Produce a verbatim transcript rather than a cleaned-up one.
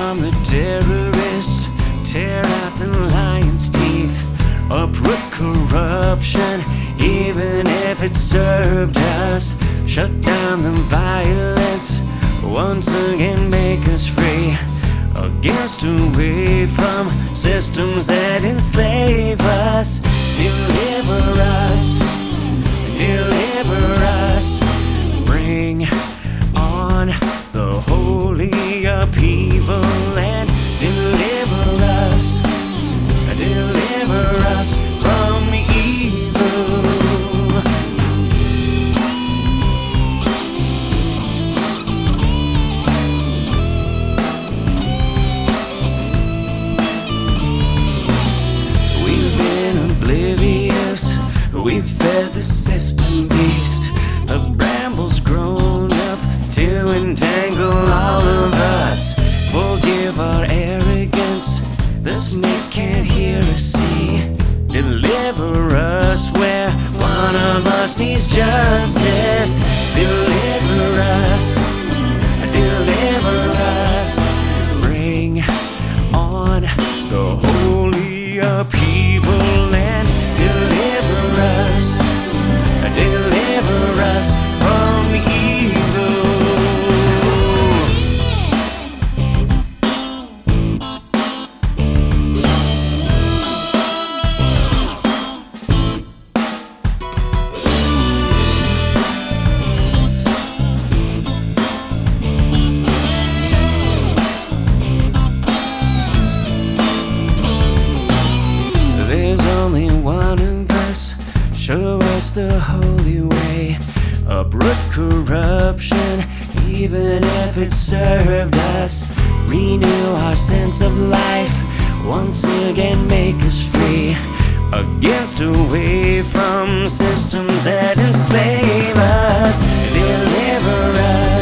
from the terrorists, tear out the lion's teeth, uproot corruption, even if it served us. Shut down the violence, once again make us free. Against, away from systems that enslave us. Deliver us, deliver us. Bring on the holy upheaval and deliver us, deliver us from evil. We've been oblivious, we've fed the system beast. The bramble's grown up to entangle all of us. Forgive our arrogance, the snake can't hear or see. Deliver us where one of us needs justice. Deliver us, deliver us. Bring on the holy upheaval and deliver us, deliver us from evil. There's only one of us, show us the holy way. Uproot corruption, even if it served us. Renew our sense of life, once again make us free. Against, away from systems that enslave us. Deliver us,